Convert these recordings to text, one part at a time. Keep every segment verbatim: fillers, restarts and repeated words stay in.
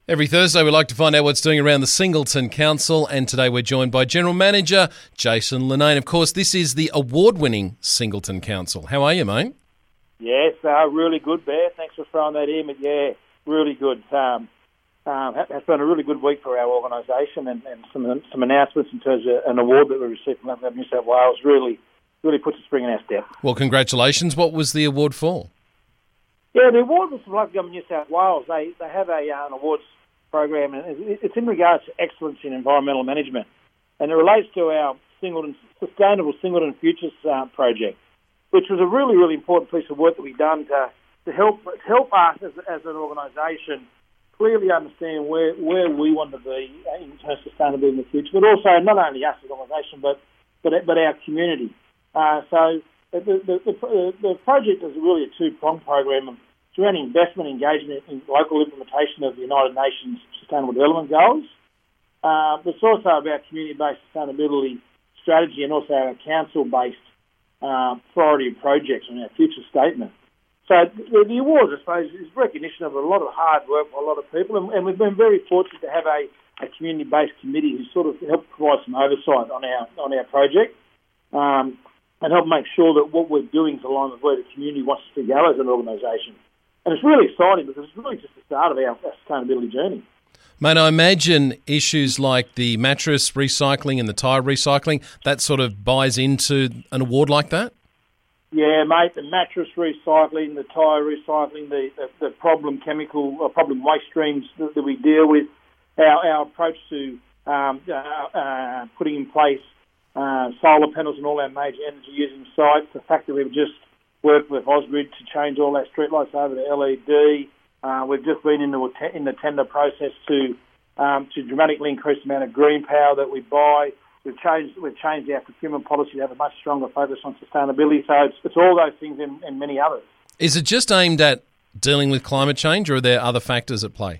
Every Thursday we like to find out what's doing around the Singleton Council, and today we're joined by General Manager Jason Linnane. Of course, this is the award-winning Singleton Council. How are you, mate? Yes, uh, really good, Bear. Thanks for throwing that in. But yeah, really good. Um, um, it's been a really good week for our organisation, and, and some some announcements in terms of an award that we received from New South Wales really, really puts a spring in our step. Well, congratulations. What was the award for? Yeah, the award was from Local Government New South Wales. They they have a uh, an awards program, and it's in regards to excellence in environmental management, and it relates to our Singleton, Sustainable Singleton Futures uh, project, which was a really, really important piece of work that we've done to, to help help us as, as an organisation clearly understand where, where we want to be in terms of sustainability in the future, but also not only us as an organisation, but, but but our community. Uh, so the, the, the, the project is really a two-pronged program. It's around investment engagement in local implementation of the United Nations Sustainable Development Goals. Uh, but it's also about community-based sustainability strategy and also our council-based uh, priority projects and our future statement. So the, the awards, I suppose, is recognition of a lot of hard work by a lot of people, and, and we've been very fortunate to have a, a community-based committee who sort of helped provide some oversight on our on our project um, and help make sure that what we're doing is aligned with where the community wants us to go as an organisation. And it's really exciting because it's really just the start of our, our sustainability journey. Mate, I imagine issues like the mattress recycling and the tyre recycling, that sort of buys into an award like that? Yeah, mate, the mattress recycling, the tyre recycling, the, the, the problem chemical or problem waste streams that, that we deal with, our, our approach to um, uh, uh, putting in place uh, solar panels in all our major energy-using sites, the fact that we've just worked with Ausgrid to change all our streetlights over to L E D. Uh, we've just been in the, in the tender process to um, to dramatically increase the amount of green power that we buy. We've changed we've changed our procurement policy to have a much stronger focus on sustainability. So it's, it's all those things and, and many others. Is it just aimed at dealing with climate change, or are there other factors at play?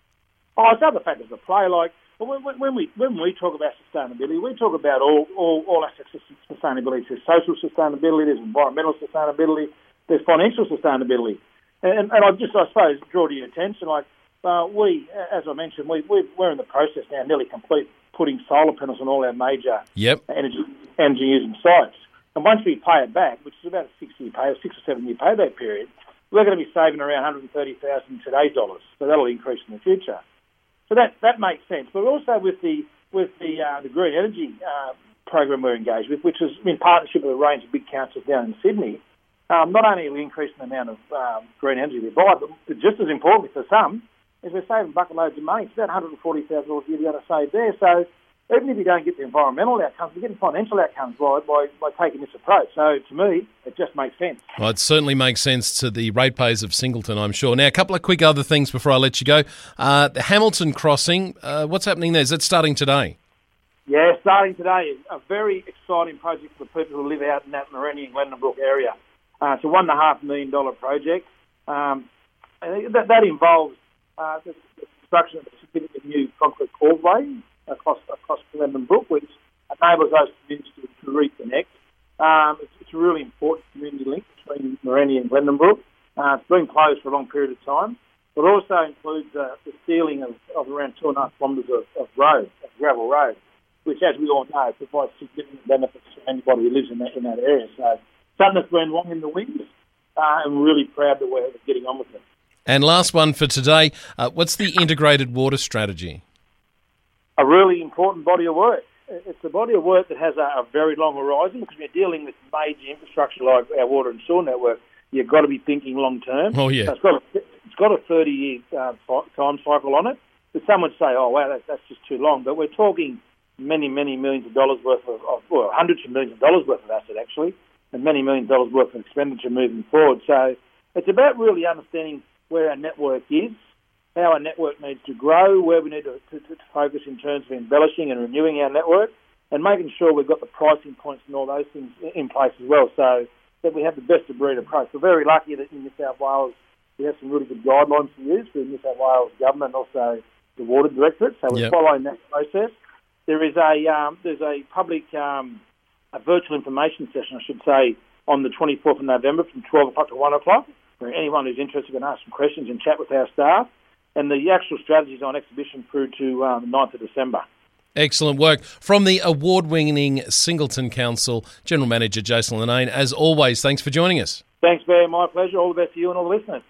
Oh, it's other factors at play. Like when, when we when we talk about sustainability, we talk about all, all, all aspects of sustainability. There's social sustainability, there's environmental sustainability, there's financial sustainability. And, and I just, I suppose, draw to your attention, like, uh, we, as I mentioned, we, we, we're in the process now, nearly complete, putting solar panels on all our major yep. energy, energy-using sites. And once we pay it back, which is about a six-year pay, six or seven-year payback period, we're going to be saving around one hundred thirty thousand today's dollars. So that'll increase in the future. So that that makes sense. But also with the with the uh, the green energy uh, program we're engaged with, which is in partnership with a range of big councils down in Sydney. Um, not only are we increasing the amount of um, green energy we buy, but just as importantly for some, is we're saving bucket loads of money. It's about one hundred forty thousand dollars a year you're going to save there. So even if you don't get the environmental outcomes, you're getting financial outcomes by, by, by taking this approach. So to me, it just makes sense. Well, it certainly makes sense to the ratepayers of Singleton, I'm sure. Now, a couple of quick other things before I let you go. Uh, the Hamilton Crossing, uh, what's happening there? Is it starting today? Yeah, starting today. A very exciting project for the people who live out in that Morenni and Glendonbrook area. Uh, it's a one and a half million dollar project. Um, and that, that involves uh, the, the construction of a significant new concrete causeway across across Glendonbrook, which enables those communities to, to reconnect. Um, it's, it's a really important community link between Morenni and Glendonbrook. Uh, it's been closed for a long period of time, but also includes uh, the sealing of, of around two and a half kilometres of, of road, of gravel road, which, as we all know, provides significant benefits to anybody who lives in that in that area. So something that's been long in the wings, uh, and we're really proud that we're getting on with it. And last one for today, uh, what's the integrated water strategy? A really important body of work. It's a body of work that has a, a very long horizon, because we're dealing with major infrastructure like our water and sewer network. You've got to be thinking long term. Oh, yeah. So it's got a, it's got a thirty-year uh, time cycle on it. But some would say, oh, wow, that, that's just too long. But we're talking many, many millions of dollars worth of, of well, hundreds of millions of dollars worth of asset, actually, and many millions of dollars worth of expenditure moving forward. So it's about really understanding where our network is, how our network needs to grow, where we need to, to, to focus in terms of embellishing and renewing our network, and making sure we've got the pricing points and all those things in place as well, so that we have the best of breed approach. We're very lucky that in New South Wales we have some really good guidelines to use for the New South Wales government and also the Water Directorate, so we're yep. following that process. There is a um, there's a public um, a virtual information session, I should say, on the twenty-fourth of November from twelve o'clock to one o'clock, where anyone who's interested can ask some questions and chat with our staff. and the actual strategy is on exhibition through to um, the ninth of December. Excellent work from the award-winning Singleton Council, General Manager Jason Linnane. As always, thanks for joining us. Thanks, Bear. My pleasure. All the best to you and all the listeners.